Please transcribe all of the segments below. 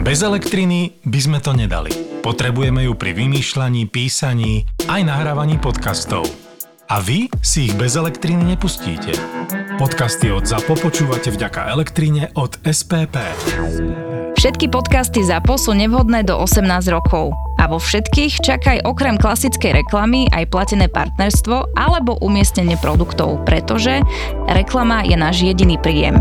Bez elektriny by sme to nedali. Potrebujeme ju pri vymýšľaní, písaní, aj nahrávaní podcastov. A vy si ich bez elektriny nepustíte. Podcasty od ZAPO počúvate vďaka elektrine od SPP. Všetky podcasty ZAPO sú nevhodné do 18 rokov. A vo všetkých čakaj okrem klasickej reklamy aj platené partnerstvo alebo umiestnenie produktov, pretože reklama je náš jediný príjem.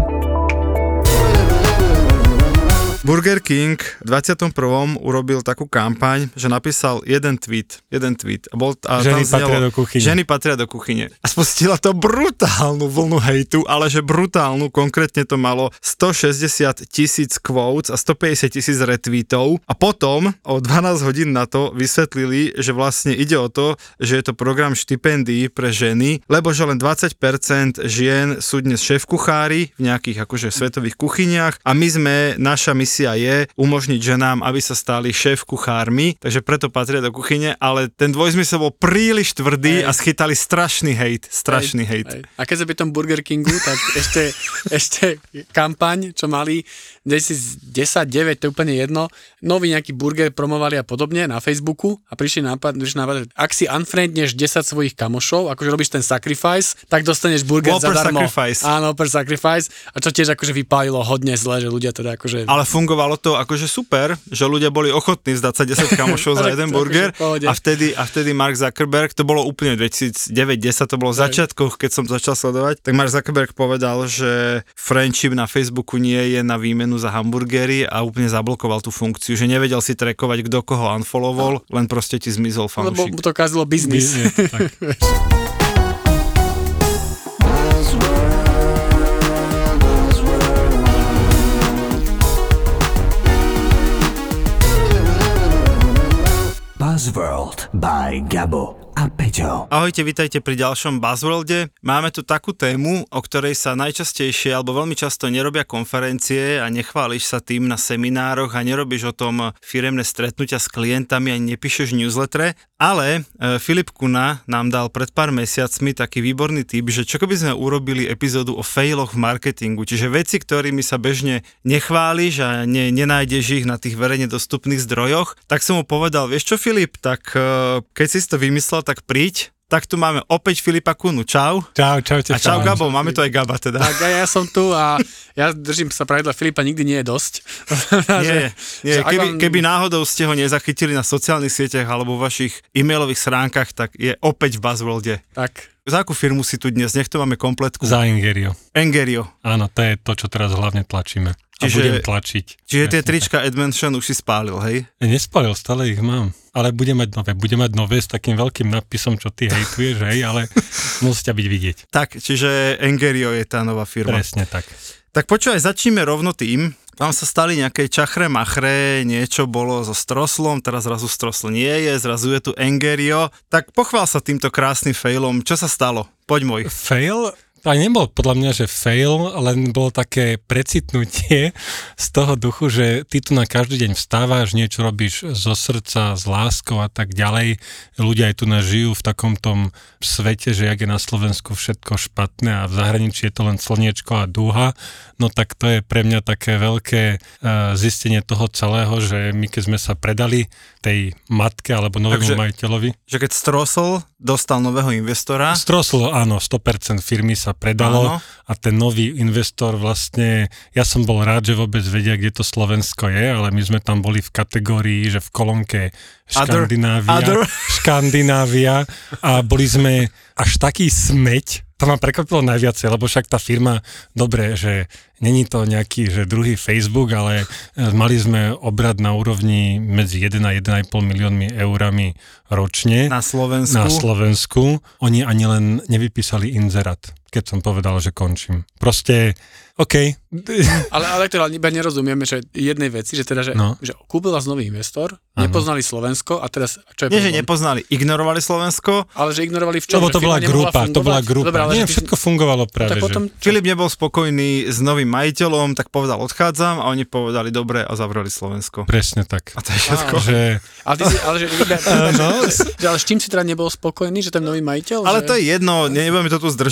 Burger King v 21. urobil takú kampaň, že napísal jeden tweet. A ženy tam patria do kuchyne. Ženy patria do kuchyne. A spustila to brutálnu vlnu hejtu, ale že brutálnu, konkrétne to malo 160,000 quotes a 150,000 retweetov. A potom o 12 hodín na to vysvetlili, že vlastne ide o to, že je to program štipendií pre ženy, lebo že len 20% žien sú dnes šéfkuchári v nejakých akože svetových kuchyniach a naša misia je umožniť ženám, aby sa stali šéf-kuchármi, takže preto patria do kuchyne, ale ten dvojzmysel bol príliš tvrdý a schytali strašný hejt. A keď sa pri tom Burger Kingu, tak ešte kampaň, čo mali 2010-9, to je úplne jedno, nový nejaký burger promovali a podobne na Facebooku a prišli nápad, ak si unfriendneš 10 svojich kamošov, akože robíš ten sacrifice, tak dostaneš burger zadarmo. Áno, per sacrifice. A čo tiež akože vypálilo hodne zle, že ľudia teda akože... Ale fungovalo to akože super, že ľudia boli ochotní zdať sa 10 kamošov za jeden burger a vtedy Mark Zuckerberg, to bolo úplne 2009-10, to bolo v začiatkoch, keď som to začal sledovať, tak Mark Zuckerberg povedal, že friendship na Facebooku nie je na výmenu za hamburgery a úplne zablokoval tú funkciu, že nevedel si trackovať, kto koho unfollowoval, len proste ti zmizol fanúšik. Lebo to kazilo biznis. Buzzworld by Gabo a Peťo. Ahojte, vitajte pri ďalšom Buzzworlde. Máme tu takú tému, o ktorej sa najčastejšie alebo veľmi často nerobia konferencie a nechváliš sa tým na seminároch a nerobíš o tom firemné stretnutia s klientami ani nepíšeš newslettere, ale Filip Kuna nám dal pred pár mesiacmi taký výborný tip, že čo keby sme urobili epizódu o failoch v marketingu, čiže veci, ktorými sa bežne nechváliš a nenájdeš ich na tých verejne dostupných zdrojoch, tak som mu povedal, vieš čo Filip, tak keď si to vymyslel, tak príď. Tak tu máme opäť Filipa Kunu. Čau. Čaute. A čau Gabo, máme tu aj Gaba teda. Tak ja som tu a ja držím sa pravidla Filipa, nikdy nie je dosť. Nie. Keby náhodou ste ho nezachytili na sociálnych sieťach alebo v vašich e-mailových schránkach, tak je opäť v Buzzworlde. Tak. Za akú firmu si tu dnes? Nech to máme kompletku. Za Engerio. Áno, to je to, čo teraz hlavne tlačíme. A budem tlačiť. Čiže tie trička Edmention už si spálil, hej? Nespálil, stále ich mám. Ale budem mať nové s takým veľkým nadpisom, čo ty hejtuješ, hej, ale musí ťa byť vidieť. Tak, čiže Engerio je tá nová firma. Presne tak. Tak počúvaj, začníme rovno tým. Tam sa stali nejaké čachre-machre, niečo bolo so Stroslom, teraz zrazu Strosl nie je, zrazu je tu Engerio. Tak pochvál sa týmto krásnym failom. Čo sa stalo? Poď môj. Fail? To nebol podľa mňa, že fail, len bolo také precitnutie z toho duchu, že ty tu na každý deň vstávaš, niečo robíš zo srdca, s láskou a tak ďalej. Ľudia aj tu nás žijú v takom tom svete, že jak je na Slovensku všetko špatné a v zahraničí je to len slniečko a dúha, no tak to je pre mňa také veľké zistenie toho celého, že my keď sme sa predali tej matke alebo novému majiteľovi. Že keď Strosl dostal nového investora. Strosl, áno, 100% firmy sa predalo a ten nový investor vlastne, ja som bol rád, že vôbec vedia, kde to Slovensko je, ale my sme tam boli v kategórii, že v kolónke Škandinávia a boli sme až taký smeť. To ma prekvapilo najviacej, lebo však tá firma, dobre, že není to nejaký, že druhý Facebook, ale mali sme obrad na úrovni medzi 1 a 1,5 miliónmi eurami ročne. Na Slovensku. Oni ani len nevypísali inzerát, keď som povedal, že končím. Proste, OK. Ale teda nerozumieme, že jednej veci, že teda, že kúpil vás nový investor, nepoznali Slovensko a teraz, čo je nie, že nepoznali, ignorovali Slovensko. Ale že ignorovali v čom? Lebo to bola grupa. Dobre, nie, všetko fungovalo práve, že... Filip nebol spokojný s novým majiteľom, tak povedal odchádzam a oni povedali dobre a zavreli Slovensko. Presne tak. A to je všetko. Ale s čím si teda nebol spokojný, že ten nový majiteľ? Ale to je jedno, nebudeme to tu zdržovať.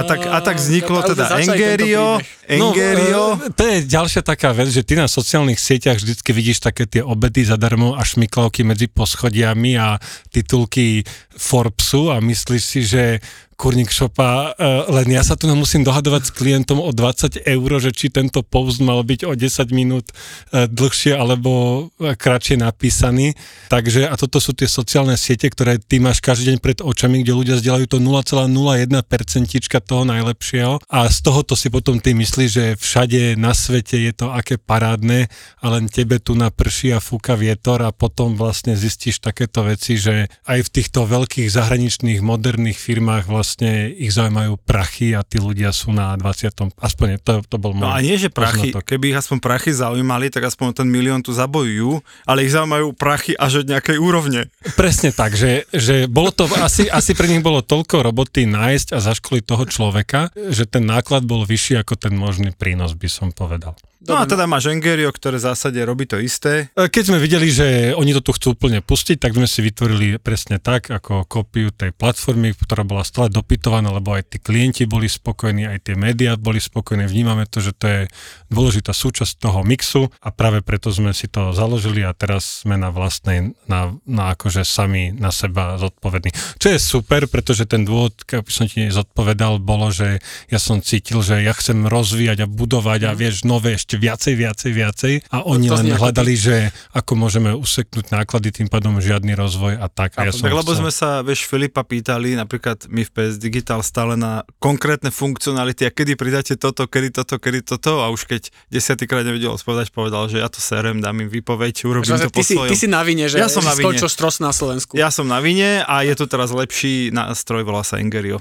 A tak vzniklo teda Engerio. To je ďalšia taká vec, že ty na sociálnych sieťach vždycky vidíš také tie obedy zadarmo a šmiklavky medzi poschodiami a titulky Forbesu a myslíš si, že kurník šopa, len ja sa tu musím dohadovať s klientom o 20 €, že či tento post mal byť o 10 minút dlhšie alebo kratšie napísaný. Takže a toto sú tie sociálne siete, ktoré ty máš každý deň pred očami, kde ľudia zdieľajú to 0,01% toho najlepšieho a z tohoto si potom ty myslíš, že všade na svete je to aké parádne a len tebe tu naprší a fúka vietor a potom vlastne zistíš takéto veci, že aj v týchto veľkých zahraničných moderných firmách vlastne ich zaujímajú prachy a tí ľudia sú na 20. Aspoň to bol môj. No a nie, že prachy, poznatok. keby ich aspoň prachy zaujímali, tak aspoň ten 1 000 000 tu zabojujú, ale ich zaujímajú prachy až od nejakej úrovne. Presne tak, že bolo to, asi pre nich bolo toľko roboty nájsť a zaškoliť toho človeka, že ten náklad bol vyšší ako ten možný prínos, by som povedal. No a teda máš Engerio, ktoré v zásade robí to isté. Keď sme videli, že oni to tu chcú úplne pustiť, tak sme si vytvorili presne tak, ako kópiu tej platformy, ktorá bola stále dopytovaná, lebo aj tí klienti boli spokojní, aj tie médiá boli spokojní. Vnímame to, že to je dôležitá súčasť toho mixu a práve preto sme si to založili a teraz sme na vlastnej, na akože sami na seba zodpovední. Čo je super, pretože ten dôvod, keď som ti zodpovedal, bolo, že ja som cítil, že ja chcem rozvíjať a budovať a vieš, nové ešte viacej a oni len hľadali, že ako môžeme useknúť náklady, tým pádom žiadny rozvoj a tak. A ja som lebo sme sa, vieš, Filipa pýtali, napríklad my v PS Digital stále na konkrétne funkcionality a kedy pridáte toto, kedy toto a už keď 10-krát nevedel povedal, že ja to serem, dám im výpoveď, urobím to po svojom. Ty si na vine, že ja som na vine. Skončil štros na Slovensku. Ja som na vine a je tu teraz lepší nástroj, volá sa Engerio.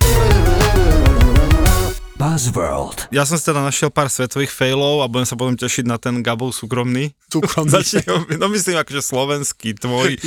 Buzzworld. Ja som si teda našiel pár svetových failov a budem sa potom tešiť na ten Gabov súkromný. No myslím akože slovenský, tvoj,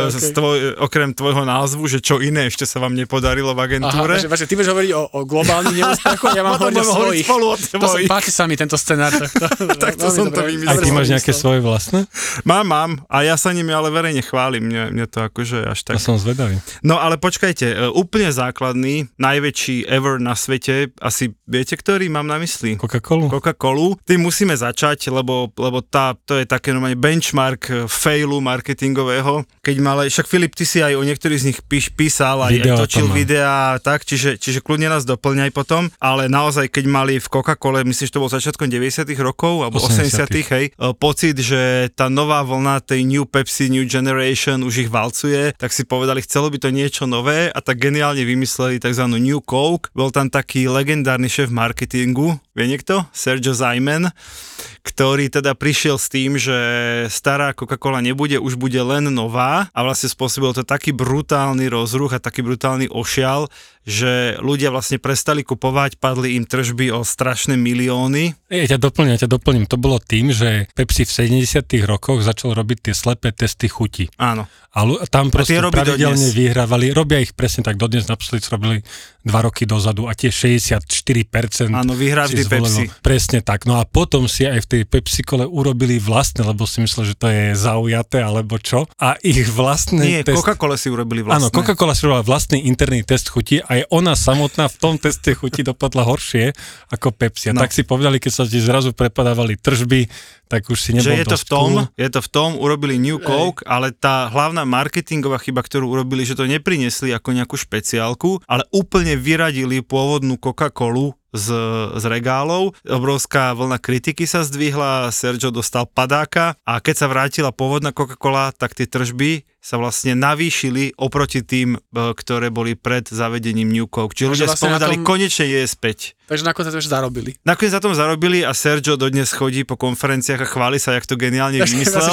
okrem tvojho názvu, že čo iné ešte sa vám nepodarilo v agentúre. Aha, ty budeš hovoriť o globálnych neúspechoch, ja mám hovoriť o svojich. Páči sa mi tento scenár. Tak to som to vymyslel. A ty máš nejaké svoje vlastné? Mám a ja sa nimi ale verejne chválim, mne to akože až tak. Ja som zvedavý. No ale počkajte, úplne základný, najväčší ever na svete, asi viete, ktorý mám na mysli? Coca-Colu. Tým musíme začať, lebo to je také normálne benchmark failu marketingového. Keď však Filip, ty si aj o niektorých z nich písal, aj točil videá, tak, čiže kľudne nás doplňaj potom, ale naozaj, keď mali v Coca-Cole, myslím, že to bol začiatkom 90 rokov, alebo 80 hej, pocit, že tá nová vlna tej New Pepsi, New Generation už ich valcuje, tak si povedali, chcelo by to niečo nové a tak geniálne vymysleli tzv. New Coke. Bol tam taký legendárny šéf marketingu, vie niekto? Sergio Zaiman, ktorý teda prišiel s tým, že stará Coca-Cola nebude, už bude len nová a vlastne spôsobil to taký brutálny rozruch a taký brutálny ošial, že ľudia vlastne prestali kupovať, padli im tržby o strašné milióny. Ja ťa doplním. To bolo tým, že Pepsi v 70. rokoch začal robiť tie slepé testy chuti. Áno. A tam proste pravidelne vyhrávali, robia ich presne tak, dodnes naposledy robili 2 roky dozadu a tie 64% áno, vyhrá vždy Pepsi. Presne tak. No a potom si aj v tej Pepsi-kole urobili vlastné, lebo si myslel, že to je zaujaté, alebo čo. A ich vlastné Coca-Cola si urobili vlastné. Áno, Coca-Cola si urobila vlastný interný test chuti a aj ona samotná v tom teste chuti dopadla horšie ako Pepsi. A tak si povedali, keď sa ti zrazu prepadávali tržby, tak už si nebol dosť cool. Je to v tom, urobili New Coke, ale tá hlavná marketingová chyba, ktorú urobili, že to nepriniesli ako nejakú špeciálku, ale úplne vyradili pôvodnú Coca-Colu z regálov. Obrovská vlna kritiky sa zdvihla, Sergio dostal padáka a keď sa vrátila pôvodná Coca-Cola, tak tie tržby sa vlastne navýšili oproti tým, ktoré boli pred zavedením New Coke. Čiže ľudia spovedali, konečne je späť. Takže nakoniec to už zarobili. Nakoniec za tom zarobili a Sergio dodnes chodí po konferenciách a chváli sa, jak to geniálne vymyslel.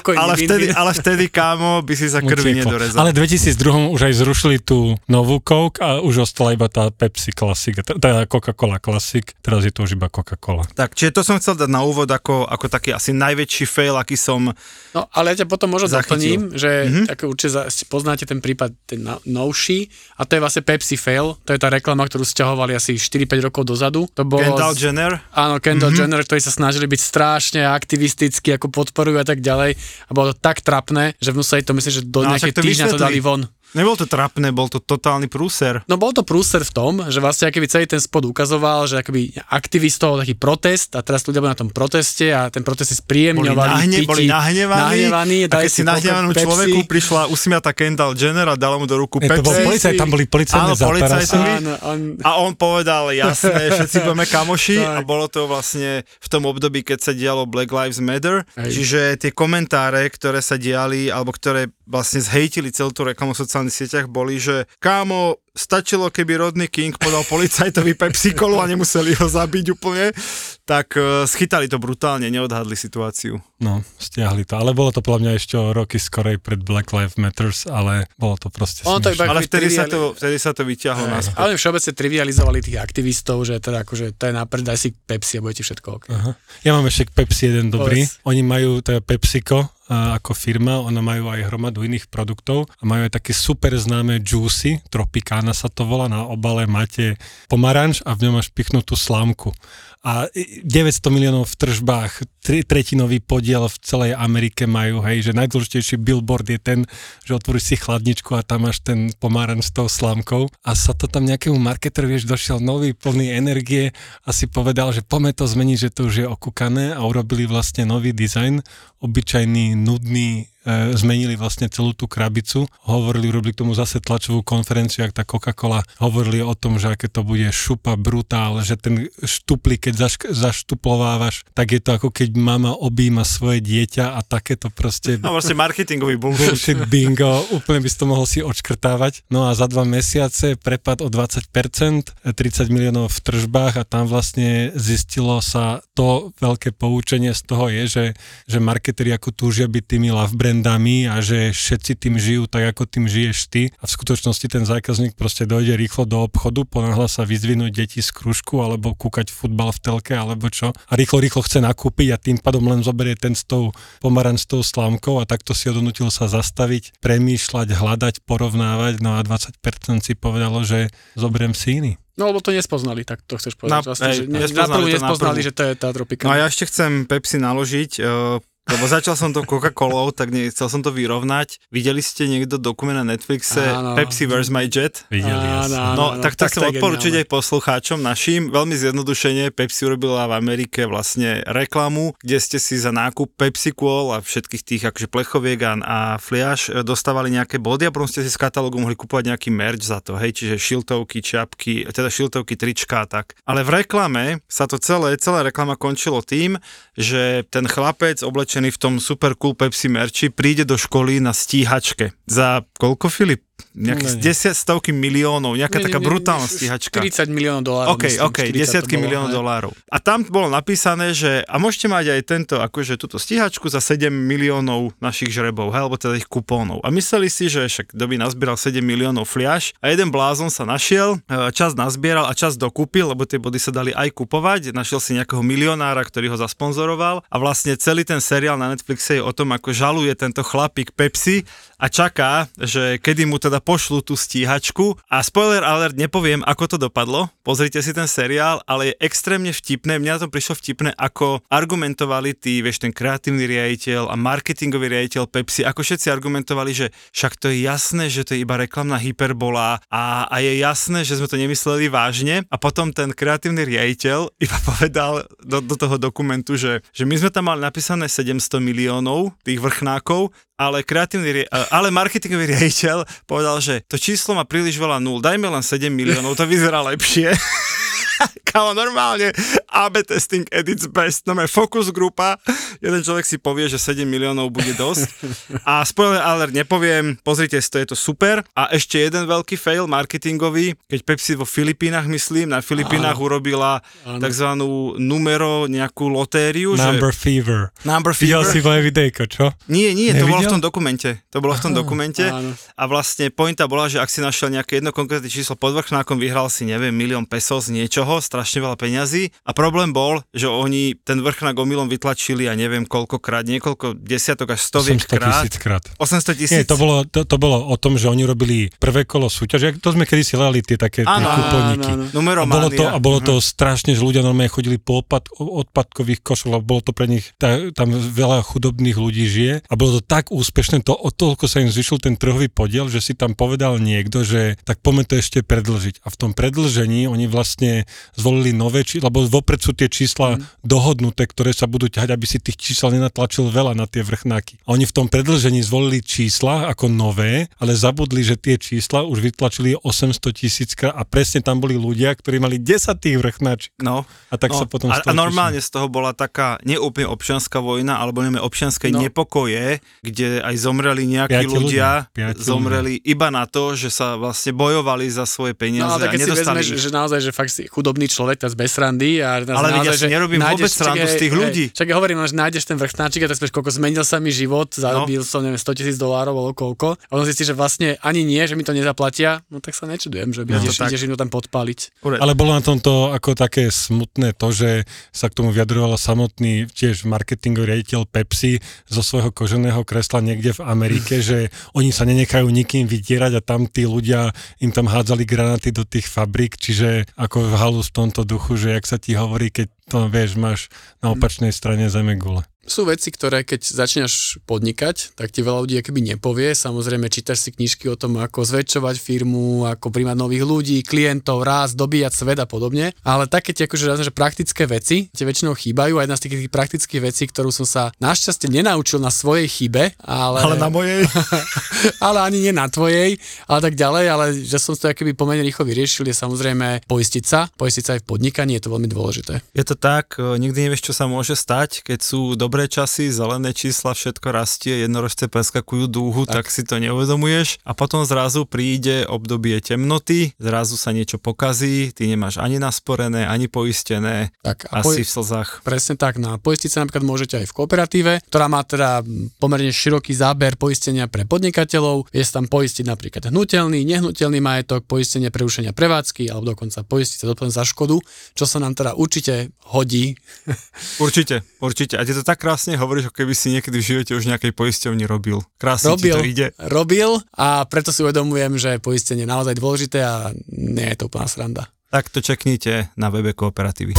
Ale vtedy, kámo, by si sa krvi nedorezal. Ale v 2002 už aj zrušili tú novú Coke a už ostala iba tá Pepsi Classic, teda Coca-Cola Classic, teraz je to už iba Coca-Cola. Tak, čiže to som chcel dať na úvod ako taký asi najväčší fail, aký som No, ale ja ťa potom možno doplním, že ako určite poznáte ten prípad, ten novší, a to je vlastne Pepsi fail, to je tá reklama, ktorú sťahovali asi 4-5 rokov dozadu. To bolo Kendall Jenner? Áno, Kendall Jenner, ktorí sa snažili byť strašne aktivistickí, ako podporujú a tak ďalej. A bolo to tak trapné, že museli to, myslím, že do nejakých týždňa to dali von. Nebol to trapné, bol to totálny prúser. No bol to prúser v tom, že vlastne akýby celý ten spot ukazoval, že akýby aktivistov taký protest a teraz ľudia boli na tom proteste a ten protest si spríjemňovali. Boli nahnevaní a keď si nahnevanom človeku prišla usmiatá Kendall Jenner a dala mu do ruku Pepsi. To bol policajt, tam boli policajné zátarasy. A on povedal, jasné, všetci budeme kamoši a bolo to vlastne v tom období, keď sa dialo Black Lives Matter, čiže tie komentáre, ktoré sa diali, alebo ktoré vlastne zhejtili celú tú reklamu v sociálnych sieťach, boli, že kámo, stačilo, keby Rodney King podal policajtovi Pepsi-Colu a nemuseli ho zabiť úplne, tak schytali to brutálne, neodhadli situáciu. No, stiahli to, ale bolo to podľa mňa ešte o roky skorej pred Black Lives Matters, ale bolo to proste smiešné. Ale vtedy sa to vyťahlo naspäť. Ale všeobecne trivializovali tých aktivistov, že teda akože to je napred, daj si Pepsi a budete všetko OK. Ja mám ešte k Pepsi jeden dobrý. Oni majú teda PepsiCo ako firma, ona majú aj hromadu iných produktov a majú aj také super známe juicy, Tropicana sa to volá, na obale máte pomaranč a v ňom máš pichnutú slámku. A 900 miliónov v tržbách, tretinový podiel v celej Amerike majú, hej, že najdôležitejší billboard je ten, že otvoríš si chladničku a tam máš ten pomaranč s tou slámkou a sa to tam nejakému marketerovi, vieš, došiel nový, plný energie a si povedal, že poďme to zmeniť, že to už je okúkané a urobili vlastne nový dizajn, obyčajný, nudný, zmenili vlastne celú tú krabicu, urobili k tomu zase tlačovú konferenciu, jak tá Coca-Cola, hovorili o tom, že aké to bude šupa, brutál, že ten štuplík, keď zaštuplovávaš, tak je to ako keď mama objíma svoje dieťa a takéto proste... No vlastne marketingový bullshit. Bingo, úplne by si to mohol si odškrtávať. No a za 2 mesiace prepad o 20%, 30 miliónov v tržbách a tam vlastne zistilo sa to veľké poučenie z toho je, že marketeri ako túžia byť tými love brandami a že všetci tým žijú tak, ako tým žiješ ty a v skutočnosti ten zákazník proste dojde rýchlo do obchodu, ponáhľa sa vyzdvihnúť deti z krúžku alebo kúkať futbal v telke alebo čo a rýchlo chce nakúpiť a tým pádom len zoberie ten s tou pomarančnou slámkou a takto si odnútil sa zastaviť, premýšľať, hľadať, porovnávať, no a 20% si povedalo, že zoberiem si iný. No, lebo to nespoznali, tak to chceš povedať. Nespoznali, že to je tá Tropicana. No a ja ešte chcem Pepsi naložiť, lebo začal som to Coca-Colou, tak chcel som to vyrovnať. Videli ste niekto dokument na Netflixe Pepsi Where's My Jet? Videli. No, tak chcem odporúčiť aj poslucháčom našim. Veľmi zjednodušene Pepsi urobila v Amerike vlastne reklamu, kde ste si za nákup Pepsi-Cola a všetkých tých akože plechoviek a fliaš dostávali nejaké body a potom ste si z katalógu mohli kúpovať nejaký merch za to, hej, čiže šiltovky, čiapky, teda šiltovky, trička a tak. Ale v reklame sa to celá reklama končilo tým, že ten chlapec oblečený v tom super cool Pepsi merči príde do školy na stíhačke. Za koľko, Filip? Nejaké 10 stovky miliónov, nejaká taká brutálna stíhačka. 40 miliónov dolárov. OK, desiatky miliónov dolárov. A tam bolo napísané, že a môžete mať aj tento, akože túto stíhačku za 7 miliónov našich žrebov, alebo teda ich kupónov. A mysleli si, že však doby nazbieral 7 miliónov fliaš a jeden blázon sa našiel, čas nazbieral a čas dokúpil, lebo tie body sa dali aj kupovať, našiel si nejakého milionára, ktorý ho zasponzoroval a vlastne celý ten seriál na Netflixe je o tom, ako žaluje tento chlapík Pepsi a čaká, že kedy mu teda pošlú tú stíhačku a spoiler alert, nepoviem, ako to dopadlo, pozrite si ten seriál, ale je extrémne vtipné, mňa to prišlo vtipné, ako argumentovali ten kreatívny riaditeľ a marketingový riaditeľ Pepsi, ako všetci argumentovali, že však to je jasné, že to je iba reklamná hyperbola a je jasné, že sme to nemysleli vážne a potom ten kreatívny riaditeľ iba povedal do toho dokumentu, že my sme tam mali napísané 700 miliónov tých vrchnákov, ale marketingový riaditeľ povedal, že to číslo má príliš veľa nul, dajme len 7 miliónov, to vyzerá lepšie. Kámo, normálne A/B testing at its best, focus grupa, jeden človek si povie, že 7 miliónov bude dosť a spoiler alert nepoviem, pozrite si to, je to super a ešte jeden veľký fail marketingový, keď Pepsi vo Filipínach, myslím, na Filipínach urobila takzvanú nejakú lotériu. Number Fever. Videl si moje videjko, čo? Nie, to bolo v tom dokumente. A vlastne pointa bola, že ak si našiel nejaké jedno konkrétne číslo pod vrchnákom, vyhral si, neviem, 1 000 000 pesos z niečoho toho, strašne veľa peňazí a problém bol, že oni ten vrchnák omylom vytlačili a neviem koľkokrát, niekoľko desiatok až stoviek krát. 800 000. Nie, to bolo o tom, že oni robili prvé kolo súťaže, to sme kedysi hľadali tie také kúpolníky. A bolo to strašne, že ľudia normálne chodili po odpadkových košoch, lebo bolo to pre nich, tam veľa chudobných ľudí žije a bolo to tak úspešné, o toľko sa im zvyšil ten trhový podiel, že si tam povedal niekto, že tak poďme to ešte predĺžiť. A v tom predĺžení oni vlastne zvolili nové čísla, lebo vopred sú tie čísla dohodnuté, ktoré sa budú ťahať, aby si tých čísel nenatlačil veľa na tie vrchnáky. A oni v tom predĺžení zvolili čísla ako nové, ale zabudli, že tie čísla už vytlačili 800 000 krát a presne tam boli ľudia, ktorí mali 10 tých vrchnáčik. No. A tak sa potom a normálne z toho bola taká neúplne občianska vojna, alebo neviem, občianske nepokoje, kde aj zomreli nejakí ľudia, zomreli iba na to, že sa vlastne bojovali za svoje peniaze a nedostali ich. Že naozaj, že fakt si chudobný človek, tak bez srandy. A ale naozaj, že nerobím vôbec srandu z tých ľudí. Čak ja hovorím, že nájdeš ten vrchnáčik a tak spieš, koľko zmenil sa mi život, zarobil som, neviem, $100,000 alebo koľko. A on si že vlastne ani nie, že mi to nezaplatia, no tak sa nečudujem, že ideš im to tam podpáliť. Ale bolo na tomto ako také smutné to, že sa k tomu vyjadroval samotný tiež marketingový riaditeľ Pepsi zo svojho koženého kresla niekde v Amerike, že oni sa nenechajú nikým vydierať a tam tí ľudia im tam hádzali granáty do tých fabrík, čiže ako v halu v tomto duchu, že jak sa ti hovorí, keď to vieš, máš na opačnej strane zemegule. Sú veci, ktoré keď začínaš podnikať, tak ti veľa ľudí akoby nepovie. Samozrejme, čítaš si knižky o tom, ako zväčšovať firmu, ako príjmať nových ľudí, klientov, rásť, dobíjať svet a podobne. Ale také tie akože praktické veci tie väčšinou chýbajú a jedna z tých praktických vecí, ktorú som sa našťastie nenaučil na svojej chybe, ale na mojej. Ale ani nie na tvojej, ale tak ďalej, ale že som to akoby pomerne rýchlo vyriešil, je samozrejme poistiť sa aj v podnikaní, je to veľmi dôležité. Je to tak, nikdy nevieš, čo sa môže stať, keď sú dobré časy, zelené čísla, všetko rastie, jednorožce preskakujú dúhu, tak si to neuvedomuješ a potom zrazu príde obdobie temnoty, zrazu sa niečo pokazí, ty nemáš ani nasporené, ani poistené, tak, asi v slzách. Presne tak, no a poistiť sa napríklad môžete aj v kooperatíve, ktorá má teda pomerne široký záber poistenia pre podnikateľov, je tam poistiť napríklad hnutelný, nehnuteľný majetok, poistenie prerušenia prevádzky alebo dokonca poistiť sa za škodu, čo sa nám teda určite hodí. Určite. A ty to tak krásne hovoríš, ako keby si niekedy v živote už nejakej poisťovni robil. Krásne ti to ide. Robil a preto si uvedomujem, že poistenie je naozaj dôležité a nie je to úplná sranda. Tak to čeknite na webe Kooperatívy.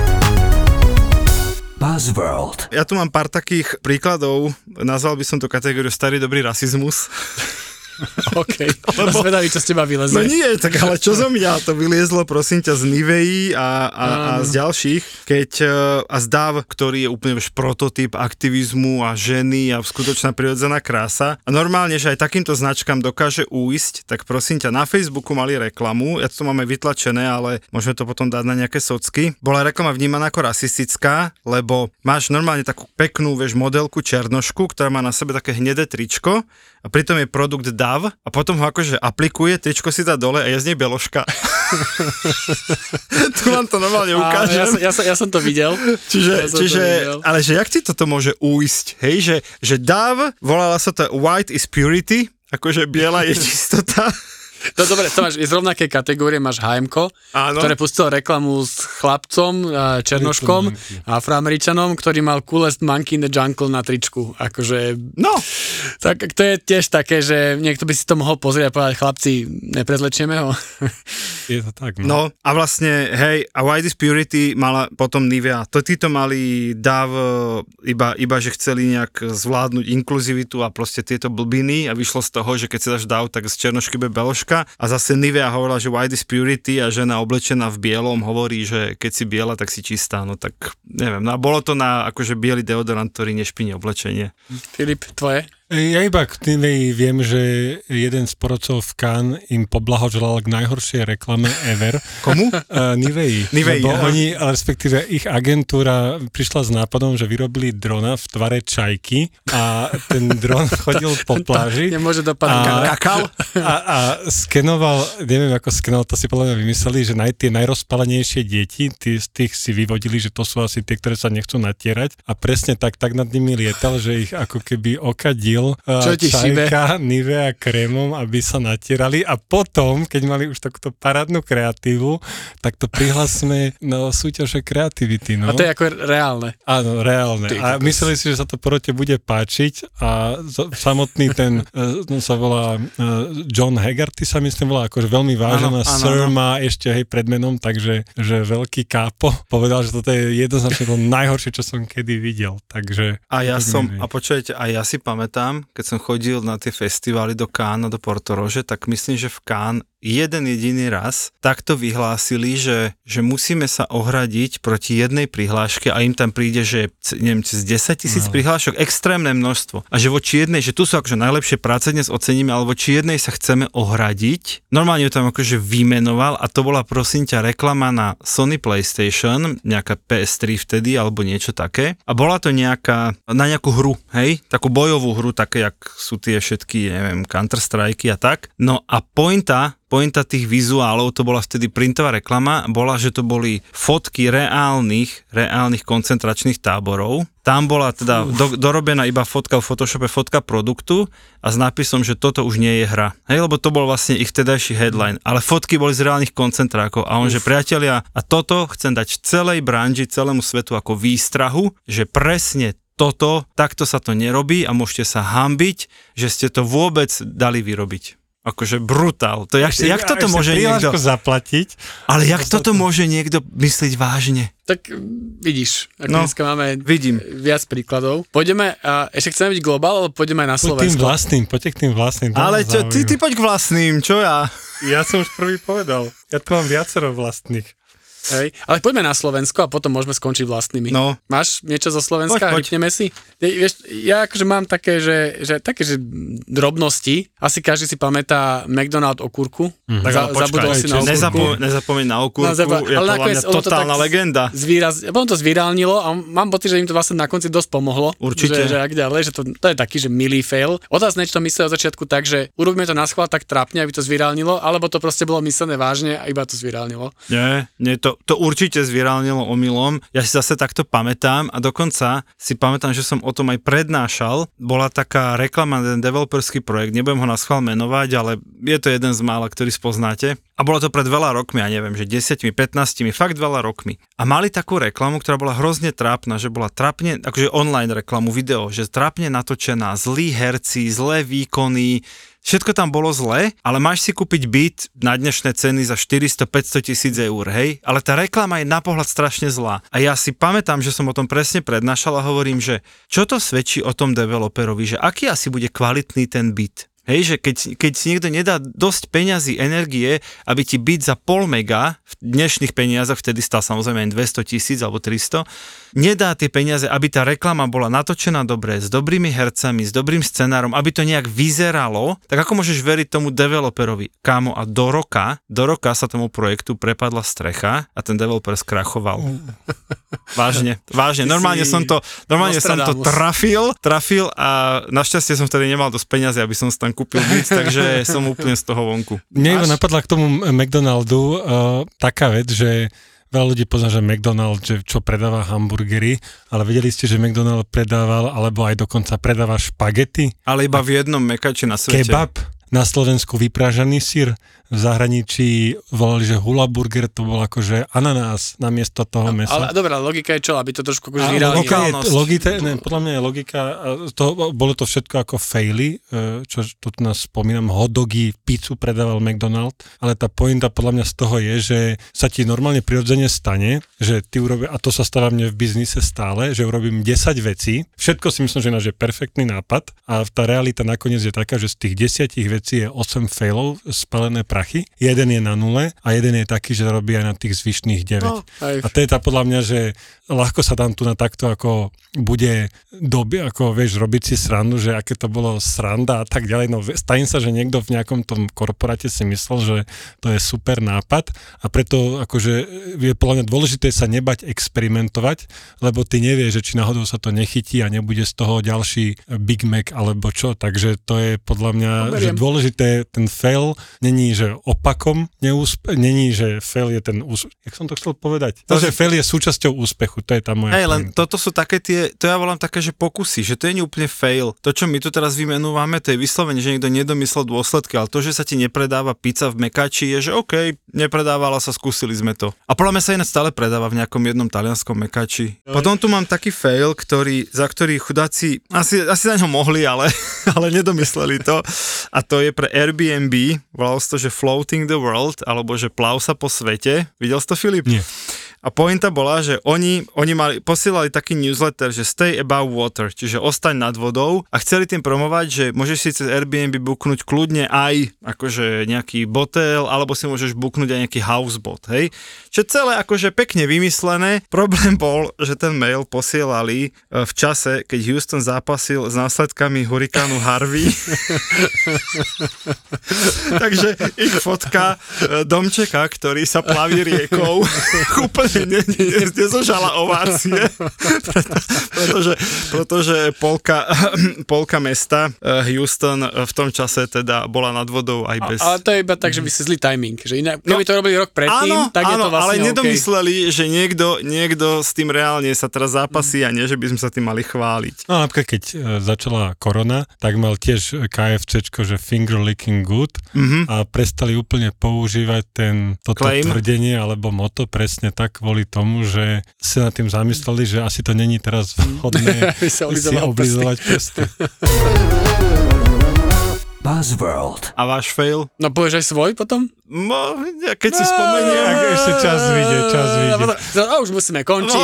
Buzzworld. Ja tu mám pár takých príkladov, nazval by som to kategóriu starý dobrý rasizmus. OK, zvedavý, čo z teba vylezie. No nie, tak ale čo zo mňa to vyliezlo, prosím ťa, z Nivei a z ďalších, keď a z DAV, ktorý je úplne prototyp aktivizmu a ženy a skutočná prirodzená krása. A normálne, že aj takýmto značkám dokáže újsť, tak prosím ťa, na Facebooku mali reklamu, ja to máme vytlačené, ale môžeme to potom dať na nejaké socky. Bola reklama vnímaná ako rasistická, lebo máš normálne takú peknú, modelku černošku, ktorá má na sebe také hnedé tričko a pritom je produkt DAV a potom ho akože aplikuje, tričko si dá dole a je z nej beložka. Tu vám to normálne ukážem. Ja som to videl. Čiže ale že jak ti toto môže újsť? Hej, že DAV, volala sa to White is Purity, akože biela je čistota. No dobre, to máš z rovnaké kategórie, máš H&M-ko, ktoré pustilo reklamu s chlapcom, černoškom, afroameričanom, ktorý mal Coolest Monkey in the Jungle na tričku. Akože... No! Tak to je tiež také, že niekto by si to mohol pozrieť a povedať, chlapci, neprezlečieme ho. Je to tak, no. A vlastne, hej, a White is Purity mala potom Nivea. Títo mali DAV iba, že chceli nejak zvládnuť inkluzivitu a proste tieto blbiny a vyšlo z toho, že keď si dáš DAV, tak z černošky bude beložka. A zase Nivea hovorila, že White is Purity a žena oblečená v bielom hovorí, že keď si biela, tak si čistá. No tak neviem, no a bolo to na akože biely deodorant, ktorý nešpiní oblečenie. Filip, tvoje? Ja iba k Nivei viem, že jeden z porodcov v Cannes im poblahoželal k najhoršej reklame ever. Komu? Nivei. Lebo oni, respektíve ich agentúra prišla s nápadom, že vyrobili drona v tvare čajky a ten dron chodil po pláži. Nemôže dopadnúť kakao. A skenoval, neviem ako skenoval, to si podľa mňa vymysleli, že tie najrozpalenejšie deti, z tých si vyvodili, že to sú asi tie, ktoré sa nechcú natierať a presne tak nad nimi lietal, že ich ako keby okadil naliil čajka Nivea krémom, aby sa natierali a potom, keď mali už takúto parádnu kreatívu, tak to prihlásme na súťaže kreativity. No. A to je ako reálne. Áno, reálne. A mysleli si, že sa to porote bude páčiť a samotný ten, sa volá John Haggerty sa myslím volá, akože veľmi vážená Sir má ešte pred menom, takže že veľký kápo povedal, že toto je jednoznačne to najhoršie, čo som kedy videl. Takže počujete, a ja si pamätám, keď som chodil na tie festivály do Cannes a do Portorože, tak myslím, že v Cannes jeden jediný raz takto vyhlásili, že musíme sa ohradiť proti jednej prihláške a im tam príde, že neviem, cez 10 000 prihlášok, extrémne množstvo. A že voči jednej, že tu sú akože najlepšie práce dnes oceníme, ale voči jednej sa chceme ohradiť. Normálne ju tam akože vymenoval a to bola prosím ťa reklama na Sony PlayStation, nejaká PS3 vtedy alebo niečo také. A bola to na nejakú hru, hej? Takú bojovú hru, také, jak sú tie všetky, neviem, Counter-Strike a tak. No a pointa tých vizuálov, to bola vtedy printová reklama, bola, že to boli fotky reálnych koncentračných táborov. Tam bola teda dorobená iba fotka v Photoshope, fotka produktu a s nápisom, že toto už nie je hra. Hej, lebo to bol vlastne ich vtedajší headline. Ale fotky boli z reálnych koncentrákov a on, že priatelia, a toto chcem dať celej branži, celému svetu ako výstrahu, že presne takto sa to nerobí a môžete sa hanbiť, že ste to vôbec dali vyrobiť. Akože brutál. To jak toto môže niekto zaplatiť? Ale jak toto môže niekto myslieť vážne? Tak vidíš, dneska máme viac príkladov. Poďme, a ešte chceme byť globál, ale poďme aj na Slovensko. Poďte k tým vlastným. Ale ty poď k vlastným, čo ja? Ja som už prvý povedal. Ja tu mám viacero vlastných. Hej, ale poďme na Slovensko a potom môžeme skončiť vlastnými. No. Máš niečo zo Slovenska? Rýpneme si? Vieš, ja akože mám také, že drobnosti. Asi každý si pamätá McDonald okúrku. Zabudol si na okúrku. Nezapomeň na okúrku, je podľa mňa totálna legenda. Potom to zvýraznilo a mám pocit, že im to vlastne na konci dosť pomohlo. Určite. Že ak ďalej, že to je taký, že milý fail. Otázne, či to myslel od začiatku tak, že urobíme to na schvál tak trápne, aby to zvýraznilo, alebo to proste bolo myslené vážne a iba to zvýraznilo. Nie, to určite zvýraznilo omylom. Ja si zase takto pamätám a dokonca si pamätám, že som o tom aj prednášal. Bola taká reklama na ten developerský projekt, nebudem ho na schvál menovať, ale je to jeden z mála, ktorý spoznáte. A bolo to pred veľa rokmi, ja neviem, že 10, 15, fakt veľa rokmi. A mali takú reklamu, ktorá bola hrozne trápna, že bola trápne, akože online reklamu, video, že trápne natočená, zlí herci, zlé výkony, všetko tam bolo zlé, ale máš si kúpiť byt na dnešné ceny za 400-500 tisíc eur, hej? Ale tá reklama je na pohľad strašne zlá. A ja si pamätám, že som o tom presne prednášal a hovorím, že čo to svedčí o tom developerovi, že aký asi bude kvalitný ten byt. Hej, že keď si niekto nedá dosť peňazí, energie, aby ti byt za 0,5 mega v dnešných peniazoch, vtedy stal samozrejme 200 000 alebo 300, nedá tie peniaze, aby tá reklama bola natočená dobre, s dobrými hercami, s dobrým scenárom, aby to nejak vyzeralo, tak ako môžeš veriť tomu developerovi? Kámo, a do roka sa tomu projektu prepadla strecha a ten developer skrachoval. Vážne. Normálne som to trafil a našťastie som vtedy nemal dosť peniazy, aby som si tam kúpil byt, takže som úplne z toho vonku. Mne iba napadla k tomu McDonaldu taká vec, že veľa ľudí pozná, že McDonald, že čo predáva hamburgery, ale vedeli ste, že McDonald predával, alebo aj dokonca predáva špagety? Ale iba v jednom mekači na svete. Kebab, na Slovensku vypražaný syr, v zahraničí volali, že hula burger, to bol akože ananás namiesto toho mesa. Ale dobrá, logika je čo, aby to trošku akože virálne. Podľa mňa je logika, bolo to všetko ako faily, čo tu nás spomínam, hotdogy, pizzu predával McDonald, ale tá pointa podľa mňa z toho je, že sa ti normálne prirodzene stane, že ty urobíš, a to sa stáva mne v biznise stále, že urobím 10 vecí, všetko si myslím, že náš je perfektný nápad a tá realita nakoniec je taká, že z tých 10 vecí je 8 failov, spalené prachy, jeden je na nule a jeden je taký, že robí aj na tých zvyšných 9. No, a to je tá podľa mňa, že ľahko sa tam tu na takto ako bude ako vieš, robiť si srandu, že aké to bolo sranda a tak ďalej. No stane sa, že niekto v nejakom tom korporáte si myslel, že to je super nápad a preto akože je podľa mňa dôležité sa nebať experimentovať, lebo ty nevieš, že či náhodou sa to nechytí a nebude z toho ďalší Big Mac alebo čo, takže to je podľa mňa že dôležité, ten fail není, že opakom není, že fail je ten úspech. Jak som to chcel povedať? To, že fail je súčasťou úspechu, to je tá moja len toto sú také to ja volám také, že pokusy, že to je úplne fail. To, čo my tu teraz vymenúvame, to je vyslovene, že niekto nedomyslel dôsledky, ale to, že sa ti nepredáva pizza v Mekači, je, že OK, nepredávala sa, skúsili sme to. A podľa mňa sa ináč stále predáva v nejakom jednom talianskom Mekači. Potom tu mám taký fail, za ktorý chudáci asi na ňo mohli, ale nedomysleli to. A to je pre Airbnb, volalo sa to, že Floating the World, alebo že Plav sa po svete. Videl si to, Filip? Nie. A pointa bola, že oni posielali taký newsletter, že stay above water, čiže ostaň nad vodou a chceli tým promovať, že môžeš si cez Airbnb booknúť kľudne aj akože nejaký botel, alebo si môžeš booknúť aj nejaký houseboat, hej. Čiže celé akože pekne vymyslené. Problém bol, že ten mail posielali v čase, keď Houston zápasil s následkami hurikánu Harvey. Takže ich fotka domčeka, ktorý sa plaví riekou, úplne nezožala ovácie, pretože polka mesta Houston v tom čase teda bola nad vodou aj bez... Ale to je iba tak, že by si zlý timing, že inak, keby to robili rok predtým, tak je to vlastne ale nedomysleli, že niekto s tým reálne sa teraz zápasí a nie, že by sme sa tým mali chváliť. No napríklad, keď začala korona, tak mal tiež KFCčko, že finger licking good a prestali úplne používať toto tvrdenie alebo moto presne tak kvôli tomu, že si nad tým zamysleli, že asi to není teraz vhodné si oblizovať prsty. Buzzworld. A váš fail? No povieš aj svoj potom? No, keď si spomeniem. Ešte čas vyjde. Už musíme končiť.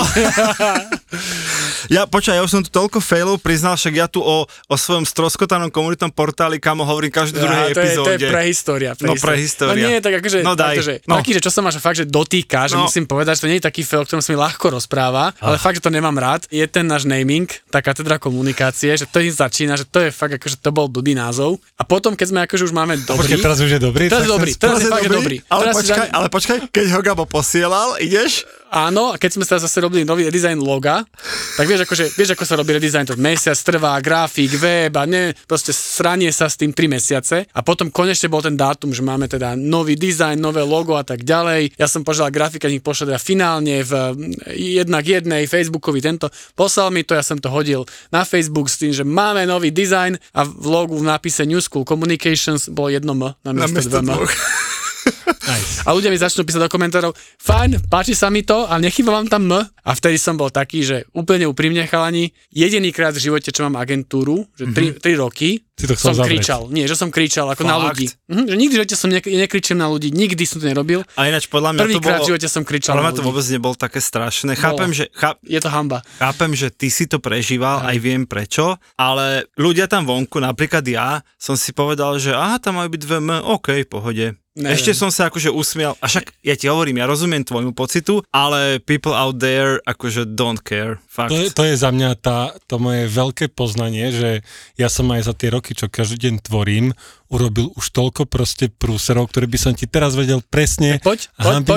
Ja už som tu toľko failov priznal, však ja tu o svojom stroskotanom komunitnom portáli, kamo hovorím každý druhej epizóde. To je prehistória. No prehistória. No nie, tak akože, taký, že čo sa máš fakt, že dotýka, že musím povedať, že to nie je taký fail, o ktorom sa mi ľahko rozpráva, ale fakt, že to nemám rád, je ten náš naming, tá katedra komunikácie, že to začína, že to je fakt, akože to bol blbý názov. A potom, keď sme akože už máme dobrý. Teraz už je dobrý. Teraz je fakt dobrý. Ale počkaj, keď ho Gabo posielal, ideš? Áno, a keď sme sa zase robili nový redesign loga, tak vieš ako sa robí redesign, to mesiac trvá, grafik, web a proste sranie sa s tým 3 mesiace a potom konečne bol ten dátum, že máme teda nový dizajn, nové logo a tak ďalej. Ja som požiadal grafika, nech pošle teda finálne v jednak jednej Facebookovi tento, poslal mi to, ja som to hodil na Facebook s tým, že máme nový dizajn a v logu v nápise New School Communications bolo 1 M namiesto 2 M. Nice. A ľudia mi začnú písať do komentárov, fajn, páči sa mi to, ale nechýba vám tam M. A vtedy som bol taký, že úplne úprimne chalani, jedinýkrát v živote, čo mám agentúru, že 3 roky, som kričal. Nie, že som kričal ako na ľudí. Že nikdy v živote som nekričím na ľudí, nikdy som to nerobil. A ináč podľa mňa prvýkrát v živote som kričal na ľudí. To vôbec nebolo také strašné. Chápem, že je to hanba. Chápem, že ty si to prežíval, aj viem prečo, ale ľudia tam vonku, napríklad ja, som si povedal, že tam majú byť 2 M, OK, pohode. Ešte som sa akože usmial, a však ja ti hovorím, ja rozumiem tvojmu pocitu, ale people out there akože don't care, fakt. To je za mňa to moje veľké poznanie, že ja som aj za tie roky, čo každý deň tvorím, urobil už toľko proste prúserov, ktoré by som ti teraz vedel presne. Poď.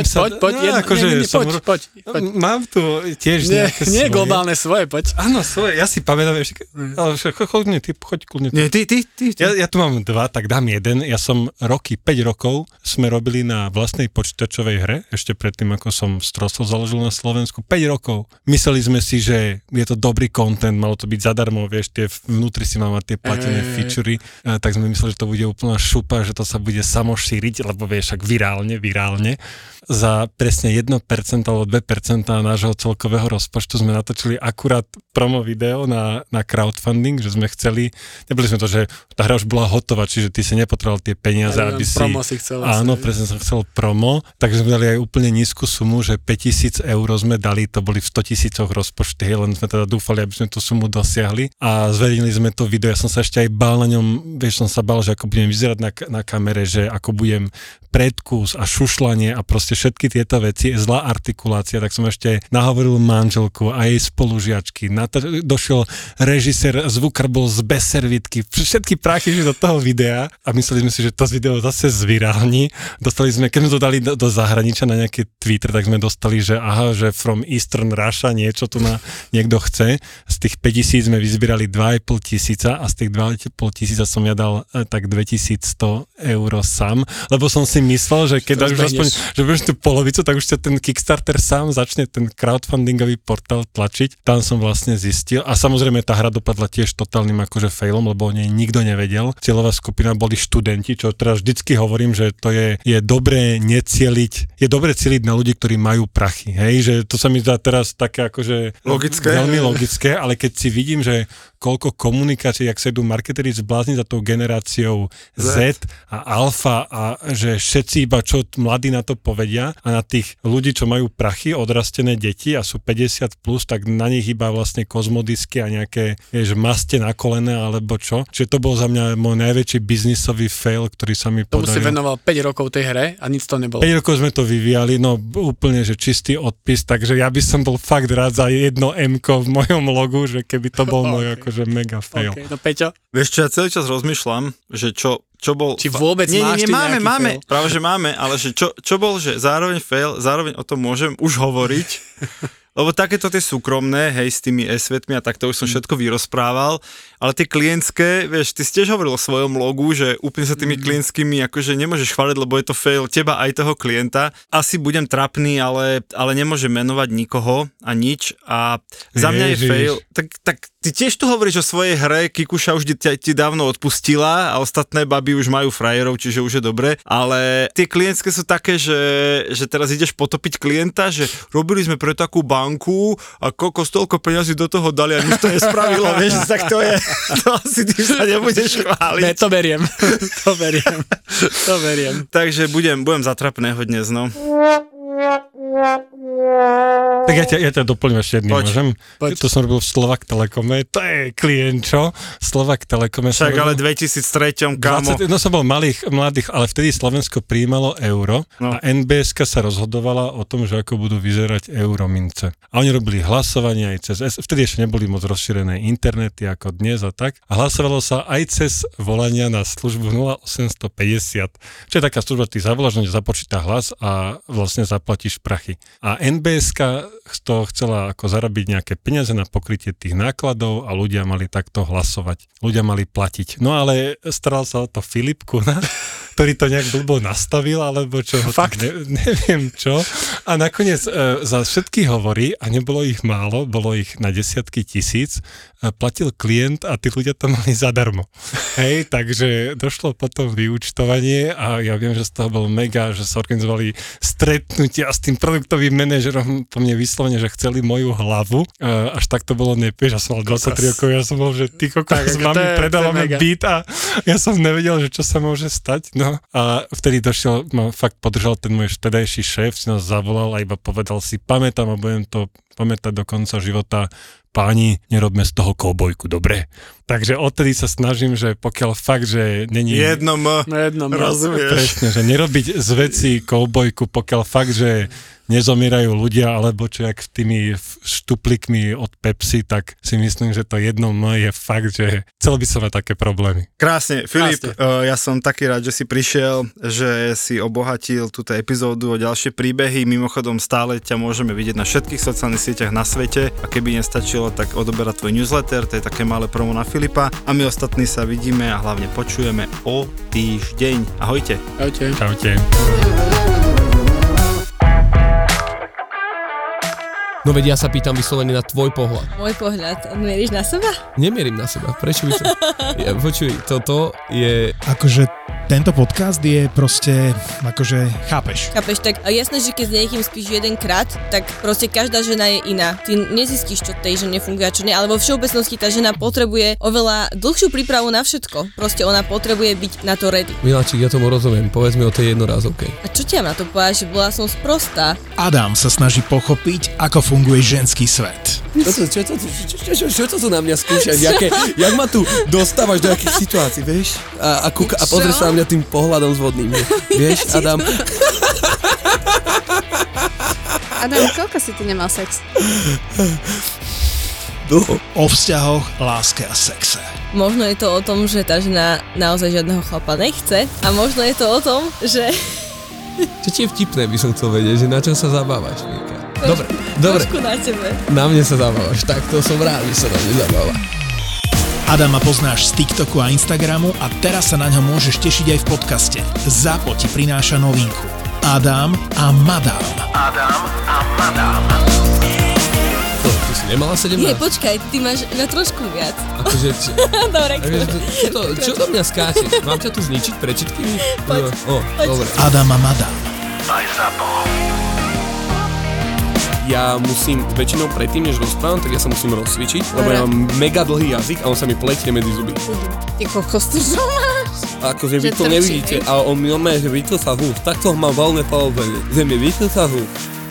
Mám tu tiež nejaké svoje. Nie globálne svoje, poď. Áno, svoje, ja si pamätám ešte, ale choď kľudne. Nie, ty. Ja tu mám 2, tak dám jeden. Ja som 5 rokov sme robili na vlastnej počítačovej hre, ešte predtým, ako som Strostvo založil na Slovensku, 5 rokov. Mysleli sme si, že je to dobrý content, malo to byť zadarmo, vieš, vnútri si mal mať tie platené featurey, tak sme mysleli, že to bude úplná šupa, že to sa bude samo šíriť, lebo vieš, ak virálne, za presne 1% alebo 2% nášho celkového rozpočtu sme natočili akurát promo video na crowdfunding, že sme chceli, neboli sme to, že tá hra už bola hotová, čiže ty si nepotreboval tie peniaze, aby si... Promo si chcel. Áno, presne som chcel promo, takže sme dali aj úplne nízku sumu, že 5 000 eur sme dali, to boli v 100 000 rozpočty, len sme teda dúfali, aby sme tú sumu dosiahli a zverejnili sme to video, ja som sa ešte aj bál na ňom, vieš, som sa bál, že ako budem vyzerať na kamere, že ako budem predkus a šušlanie a proste všetky tieto veci, zlá artikulácia, tak som ešte nahovoril manželku a jej spolužiačky, došiel režisér, zvukár bol z bez servitky, všetky prachy do toho videa a mysleli sme si, že to video zase zvirálni. Dostali sme, keď sme to dali do zahraničia na nejaký Twitter, tak sme dostali, že že from Eastern Russia niečo tu niekto chce. Z tých 5 000 sme vyzbierali 2 500 a z tých 2 500 som ja dal tak 2 2100 € sám, lebo som si myslel, že keď dáš aspoň, že budeš tú polovicu, tak už ten Kickstarter sám začne ten crowdfundingový portál tlačiť. Tam som vlastne zistil a samozrejme tá hra dopadla tiež totálnym akože failom, lebo o nej nikto nevedel. Cieľová skupina boli študenti, čo teraz vždycky hovorím, že to je dobré necieliť, je dobré cieliť na ľudí, ktorí majú prachy, hej, že to sa mi zdá teraz také akože veľmi logické, ale keď si vidím, že koľko komunikácií, jak sa idú marketeri zblázniť za tou generáciou Z a Alfa a že všetci iba čo mladí na to povedia a na tých ľudí, čo majú prachy, odrastené deti a sú 50+, tak na nich iba vlastne kozmodisky a nejaké maste na kolene alebo čo. Čiže to bol za mňa môj najväčší biznisový fail, ktorý sa mi podaril. Tomu si venoval 5 rokov tej hre a nic to nebolo. 5 rokov sme to vyvíjali, no úplne, že čistý odpis, takže ja by som bol fakt rád za jedno M-ko v mojom logu, že keby to bol môj akože mega fail. Okay, no Peťo? Vieš čo, ja celý čas rozmýšľam, že čo bol... Či vôbec máš ty nejaký máme, fail? práve že máme, ale že čo bol, že zároveň fail, zároveň o tom môžem už hovoriť, lebo takéto tie súkromné, hej, s tými e-svetmi a tak to už som všetko vyrozprával, ale tie klientské, vieš, ty si tiež hovoril o svojom logu, že úplne sa tými klientskými akože nemôžeš chváliť, lebo je to fail teba aj toho klienta. Asi budem trapný, ale nemôžem menovať nikoho a nič a za mňa je fail. Tak ty tiež tu hovoríš o svojej hre, Kikuša už ti dávno odpustila a ostatné baby už majú frajerov, čiže už je dobre, ale tie klientské sú také, že teraz ideš potopiť klienta, že robili sme pre takú banku a toľko peňazí do toho dali a nič to nespravilo, vieš, tak to je, to asi ty sa nebudeš chváliť. Ne, to beriem. Takže budem zatrapného dnes, no. Tak ja ťa doplním ešte jedným, môžem? Poď. To som robil v Slovak Telekome, to je klient, čo? Slovak Telekome. Však ale 2003, kámo. No som bol mladých, ale vtedy Slovensko prijímalo euro a NBS-ka sa rozhodovala o tom, že ako budú vyzerať euromince. A oni robili hlasovanie aj cez, vtedy ešte neboli moc rozšírené internety ako dnes a tak. A hlasovalo sa aj cez volania na službu 0850, čo je taká služba, ty zavoláš, započíta hlas a vlastne zaplatíš prachy. A NBS-ka z toho chcela ako zarobiť nejaké peniaze na pokrytie tých nákladov a ľudia mali takto hlasovať. Ľudia mali platiť. No ale staral sa o to Filip Kuna, ktorý to nejak blbo nastavil, alebo čo. Fakt? Neviem čo. A nakoniec za všetky hovorí, a nebolo ich málo, bolo ich na desiatky tisíc, platil klient a tí ľudia to mali zadarmo. Hej, takže došlo potom vyúčtovanie a ja viem, že z toho bol mega, že sa organizovali stretnutia s tým produktovým manažerom po mne vyslovene, že chceli moju hlavu. Až tak to bolo nepieš, ja som mal 23 rokov, ja som bol, že ty kokos, s mami predávame byt a ja som nevedel, že čo sa môže stať. No a vtedy došiel, ma fakt podržal ten môj vtedajší šéf, si nás zavolal a iba povedal si, pamätám a budem to pamätať do konca života, páni, nerobme z toho koubojku, dobre? Takže odtedy sa snažím, že pokiaľ fakt, že není... Jednom, rozumieš. Presne, že nerobiť z veci koubojku, pokiaľ fakt, že nezomierajú ľudia, alebo čo jak tými štuplikmi od Pepsi, tak si myslím, že to jedno je fakt, že chcel by som mať také problémy. Krásne, Filip, ja som taký rád, že si prišiel, že si obohatil túto epizódu o ďalšie príbehy, mimochodom stále ťa môžeme vidieť na všetkých sociálnych sieťach na svete a keby nestačilo, tak odoberať tvoj newsletter, to je také malé promo na Filipa a my ostatní sa vidíme a hlavne počujeme o týždeň. Ahojte. Ahojte. Čaute. No veď ja sa pýtam vyslovene na tvoj pohľad. Môj pohľad? Mieríš na seba? Nemierim na seba. Prečo by som... Počuj, toto je... Akože tento podcast je proste, akože chápeš. Chápeš, tak jasné, že keď s niekým spíš jedenkrát, tak proste každá žena je iná. Ty nezistíš, čo tej žene funguje a čo nie, ale vo všeobecnosti tá žena potrebuje oveľa dlhšiu prípravu na všetko. Proste ona potrebuje byť na to ready. Miláčik, ja tomu rozumiem. Povedz mi o tej jednorázovke. A čo ťa na to povedať, že bola som sprostá? Adam sa snaží pochopiť, ako funguje ženský svet. Čo to tu na mňa skúšať? Jak ma tu dostávaš do akých situácií, vieš? A pozrieš sa na mňa tým pohľadom zvodným. Vieš, Adam? Adam, koľko si ty nemal sex? Dlho. O vzťahoch, láske a sexe. Možno je to o tom, že tá žena naozaj žiadneho chlapa nechce a možno je to o tom, že... Čo ti je vtipné, by som chcel vedieť, že na čom sa zabávaš, Mirka? Dobre. Trošku na tebe. Na mne sa zabávaš, tak to som rád, že sa na mne zabáva. Adama poznáš z TikToku a Instagramu a teraz sa na ňo môžeš tešiť aj v podcaste. ZAPO ti prináša novinku. Adam a Madam. Adam a Madam. Ty si nemala 17? Nie, počkaj, ty máš na trošku viac. Akože... Dobre. Čo do mňa skáčeš? Mám ťa tu zničiť prečitkými? Poď. Dobre. Adam a Madam. Aj ZAPO. Ja musím väčšinou predtým, než rozprávam, tak ja sa musím rozcvičiť, lebo ja mám mega dlhý jazyk a on sa mi pletie medzi zuby. Ty kokos, ty čo máš? Akože vy to nevidíte, ale on mi že vytrsa hús. Takto mám voľné polovenie, že mi vytrsa hús.